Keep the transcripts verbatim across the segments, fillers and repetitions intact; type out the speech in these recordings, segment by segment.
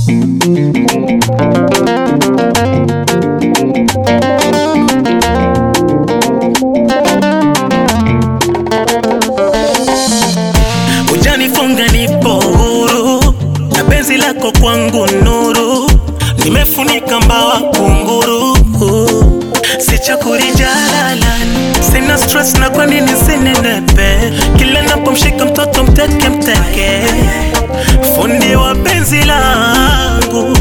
Ujanifunga nipo huru, na penzi lako kwangu nuru, nimefunika mbawa kunguru. Sichakuri jalalani, sina stress na kwa nini sinenepe, kila napomshika mtoto mteke mteke, fundi wa penzi langu.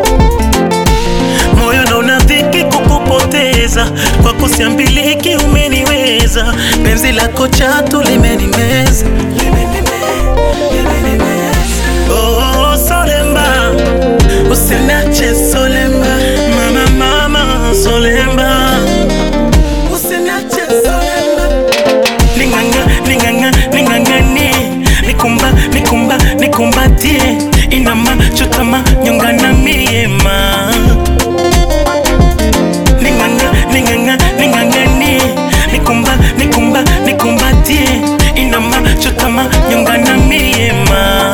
Moyo na unadhiki kukupoteza, kwa kusiambiliki umeniweza, penzi lako chatu limenimeza. Oh, Solemba, usinache Solemba, mama mama Solemba, usinache Solemba. Ninganga, ninganga, ningangani, nikumba, nikumba, nikumbatie, inama, chutama, nyongana miema. Ninganga, ninganga, ningangani, nikumba, nikumba, nikumbatie, inama, chutama, nyongana miema.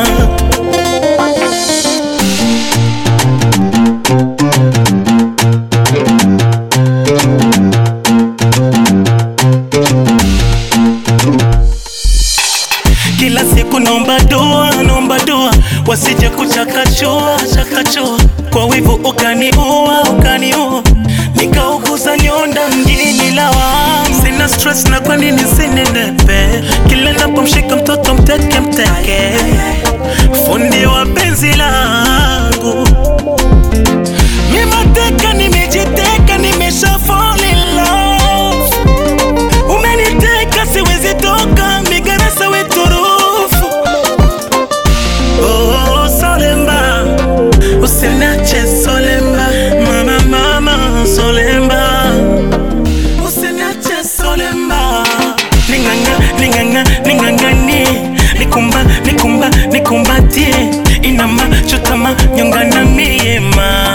Kila siku naomba dua, naomba dua, wasije kuchakachua, chakachua, kwa wivu ukaniua, ukaniua, nikauguza nyonda mjini lawama. Sina stress na kwa nini sinenepe, kila napomshika mtoto mteke mteke, fundi wa penzi langu. Mimateka nimejiteka, nimesha fall in love, umeniteka siwezi toka, migarasa weturufu. Oh, Solemba, usinache Solemba, mama mama Solemba, usinache Solemba. Ninganga, ninganga, ningangani, nikumba, nikumba, nikumbatie, inama, chutama, nyongana miema.